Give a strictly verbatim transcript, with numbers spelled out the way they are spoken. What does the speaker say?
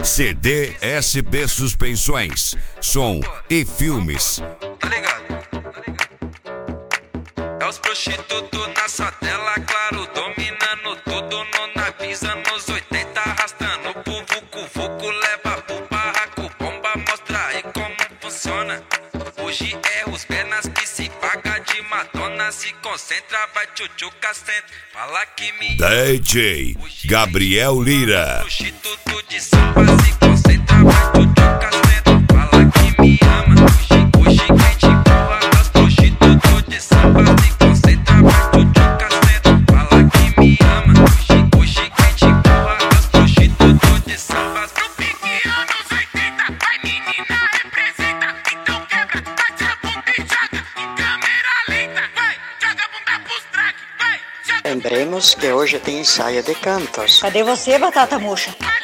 C D S P Suspensões, som e filmes. Tá ligado? É os prostitutos na satela, claro, dominando tudo no navisa, nos oitenta, arrastando pro vucu-vucu, leva pro barraco, bomba, mostra aí como funciona. Hoje é os penas que se paga de Madonna, se concentra, vai tchutchuca, senta, fala que me D J Gabriel Lira. prostituto de samba, se concentra, vai tchutchuca, senta, fala que me ama. Hoje, hoje quem te empurra é os prostitutos de samba, se concentra, vai tchutchuca, senta, fala que me ama. Hoje, hoje quem te empurra é os prostitutos de samba. No pique anos oitenta, vai menina representa, então quebra, bate a bunda e joga em câmera lenta, vai, joga a bunda pros track, vai, joga. Lembremos que hoje tem ensaio de cantos. Cadê você, batata murcha?